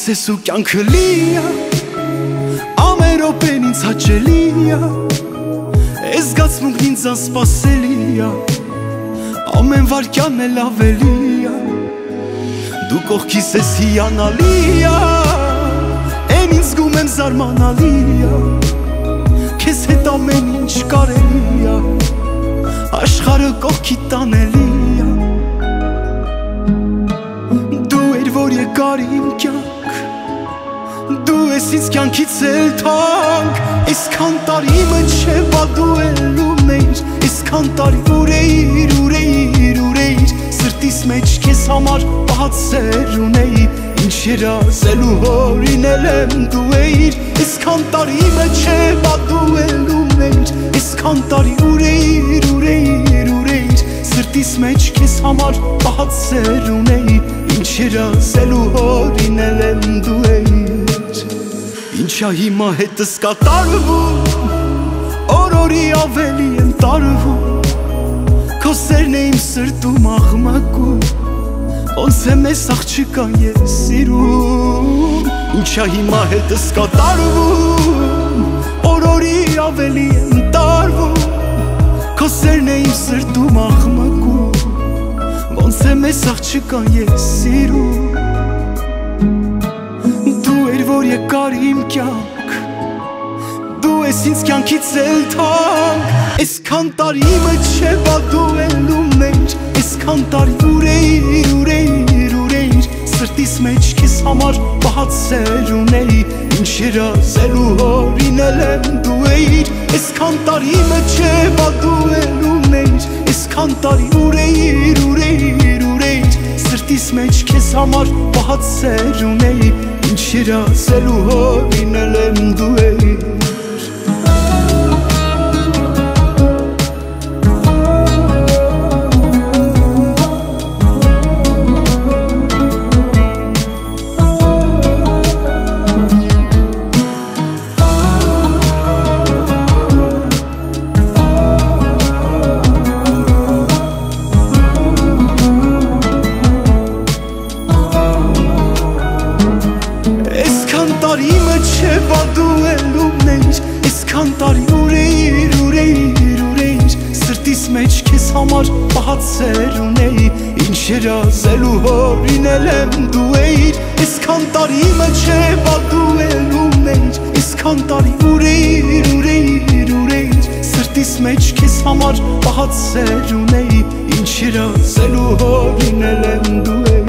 ասես ու կյանքը լիա, ամեն րոպեն ինձ հաճելի ա, այս զգացմունքն ինձ անսպասելի ա, ամեն վարքյանն էլ ավելի ա, դու կողքիս ես հիանալի ա, են ինձ զգում եմ զարմանալի ա, քեզ հետ ամեն ինչ կարելի ա, աշխարհը կողքի տանելի ա, դու էր որ եկար իմ կյանք, դու ես ինձ կյանքից էլ թանկ, այսքան տարի մն չէ բա դու էլ ունեիր, այսքան տարի ուր էիր, սրտիս մեջ քեզ համար բացեր ունեի, ինչ երազելու հորինել եմ դու էիր, այսքան տարի մն չէ բա դու էլ ունեիր, այսքան տարի ուր էիր, սրտիս մեջ քեզ համար բացեր ունեի, ինչ երազելու հորինել եմ դու էիր, ինչա հիմա հետս կատարվում, օրորի ավելի եմ տարվում, քո սերն է իմ սրտում աղմկում, ոնց եմ ես աղջկան ես սիրում, ինչա հիմա հետս կատարվում, օրորի ավելի եմ տարվում, քո սերն է իմ սրտում աղմկում, ոնց եմ ես աղջկան ես սիրում, դու էր որ եկար իմ կյանք, դու ես ինձ կյանքից էլ թանկ, այսքան տարի մը չէ բա դու էլ ունեիր, այսքան տարի ուր էիր, սրտիս մեջ քեզ համար բացեր ունեի, ինչ երազելու հորինել եմ դու էիր, այսքան տարի մը չէ բա դու էլ ունեիր, այսքան տարի ուր էիր, սրտիս մեջ քեզ համար բացեր ունեի, ինչ երազելու հորինել եմ դու էիր, տարի մը չէ բա դու էլ ունեիր, այսքան տարի ուր էիր, սրտիս մեջ քեզ համար բացեր ունեի, ինչ երազելու հորինել եմ դու էիր, այսքան տարի մը չէ բա դու էլ ունեիր, այսքան տարի ուր էիր, սրտիս մեջ քեզ համար բացեր ունեի, ինչ երազելու հորինել եմ դու էիր,